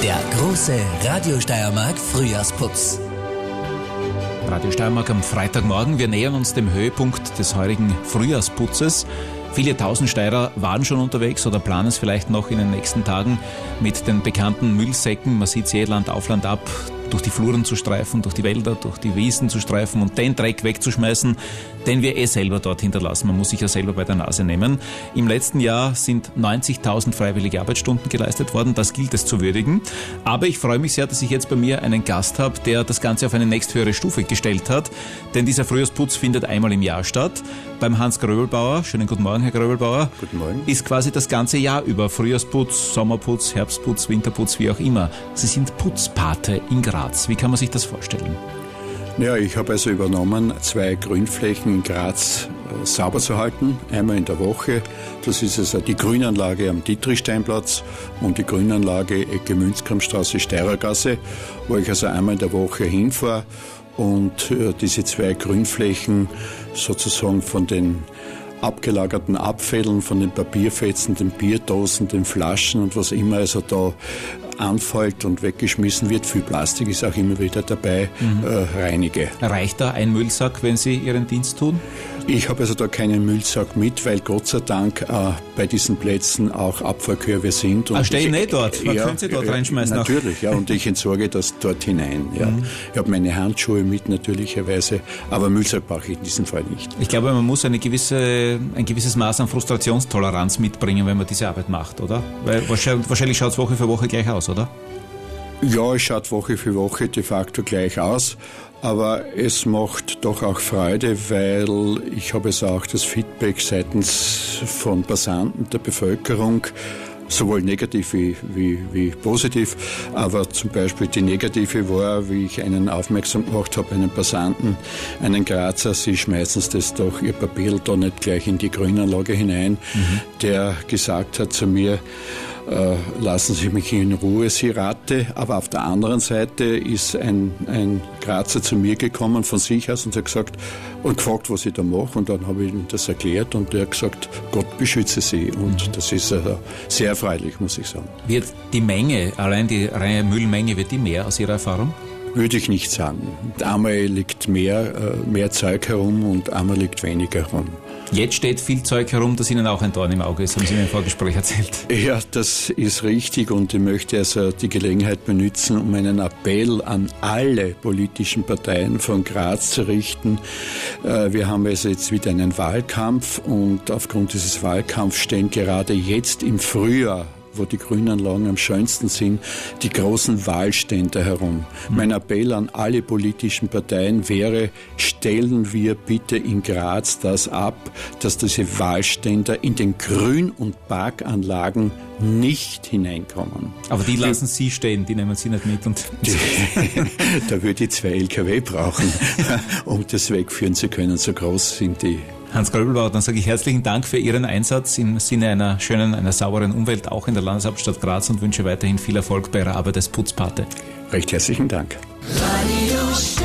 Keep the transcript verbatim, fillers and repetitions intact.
Der große Radio Steiermark Frühjahrsputz. Radio Steiermark am Freitagmorgen. Wir nähern uns dem Höhepunkt des heurigen Frühjahrsputzes. Viele tausend Steirer waren schon unterwegs oder planen es vielleicht noch in den nächsten Tagen mit den bekannten Müllsäcken. Man sieht sie Land auf Land ab, durch die Fluren zu streifen, durch die Wälder, durch die Wiesen zu streifen und den Dreck wegzuschmeißen, den wir eh selber dort hinterlassen. Man muss sich ja selber bei der Nase nehmen. Im letzten Jahr sind neunzigtausend freiwillige Arbeitsstunden geleistet worden. Das gilt es zu würdigen. Aber ich freue mich sehr, dass ich jetzt bei mir einen Gast habe, der das Ganze auf eine nächsthöhere Stufe gestellt hat. Denn dieser Frühjahrsputz findet einmal im Jahr statt. Beim Hans Gröbelbauer, schönen guten Morgen, Herr Gröbelbauer. Guten Morgen. Ist quasi das ganze Jahr über Frühjahrsputz, Sommerputz, Herbstputz, Winterputz, wie auch immer. Sie sind Putzpate in Graz. Wie kann man sich das vorstellen? Ja, ich habe also übernommen, zwei Grünflächen in Graz äh, sauber zu halten, einmal in der Woche. Das ist also die Grünanlage am Dietrichsteinplatz und die Grünanlage Ecke Münzkampfstraße, Steirergasse, wo ich also einmal in der Woche hinfahre und äh, diese zwei Grünflächen sozusagen von den abgelagerten Abfällen, von den Papierfetzen, den Bierdosen, den Flaschen und was immer also da anfällt und weggeschmissen wird, viel Plastik ist auch immer wieder dabei, mhm. äh, reinige. Reicht da ein Müllsack, wenn Sie Ihren Dienst tun? Ich habe also da keinen Müllsack mit, weil Gott sei Dank äh, bei diesen Plätzen auch Abfallkörbe sind. Ah, stehen nicht dort? Man ja, könnte sie dort reinschmeißen. Natürlich, ja, und ich entsorge das dort hinein. Ja. Mhm. Ich habe meine Handschuhe mit natürlicherweise, aber Müllsack brauche ich in diesem Fall nicht. Ich glaube, man muss eine gewisse, ein gewisses Maß an Frustrationstoleranz mitbringen, wenn man diese Arbeit macht, oder? Weil wahrscheinlich, wahrscheinlich schaut es Woche für Woche gleich aus, oder? Ja, es schaut Woche für Woche de facto gleich aus, aber es macht doch auch Freude, weil ich habe es auch das Feedback seitens von Passanten der Bevölkerung, sowohl negativ wie, wie, wie positiv, aber zum Beispiel die negative war, wie ich einen aufmerksam gemacht habe, einen Passanten, einen Grazer, sie schmeißen das doch ihr Papier da nicht gleich in die Grünanlage hinein, mhm. der gesagt hat zu mir, Äh, lassen Sie mich in Ruhe, Sie Ratte. Aber auf der anderen Seite ist ein, ein Grazer zu mir gekommen von sich aus und hat gesagt und gefragt, was ich da mache. Und dann habe ich ihm das erklärt und er hat gesagt, Gott beschütze Sie. Und mhm. das ist äh, sehr erfreulich, muss ich sagen. Wird die Menge, allein die reine Müllmenge, wird die mehr aus Ihrer Erfahrung? Würde ich nicht sagen. Einmal liegt mehr, äh, mehr Zeug herum und einmal liegt weniger herum. Jetzt steht viel Zeug herum, das Ihnen auch ein Dorn im Auge ist, haben Sie mir im Vorgespräch erzählt. Ja, das ist richtig und ich möchte also die Gelegenheit benutzen, um einen Appell an alle politischen Parteien von Graz zu richten. Wir haben also jetzt wieder einen Wahlkampf und aufgrund dieses Wahlkampfs stehen gerade jetzt im Frühjahr, wo die Grünanlagen am schönsten sind, die großen Wahlstände herum. Mhm. Mein Appell an alle politischen Parteien wäre, stellen wir bitte in Graz das ab, dass diese Wahlstände in den Grün- und Parkanlagen nicht hineinkommen. Aber die lassen Sie stehen, die nehmen Sie nicht mit. Und die, da würde ich zwei L K W brauchen, um das wegführen zu können. So groß sind die. Hans Gröbelbauer, dann sage ich herzlichen Dank für Ihren Einsatz im Sinne einer schönen, einer sauberen Umwelt, auch in der Landeshauptstadt Graz und wünsche weiterhin viel Erfolg bei Ihrer Arbeit als Putzpate. Recht herzlichen Dank. Radio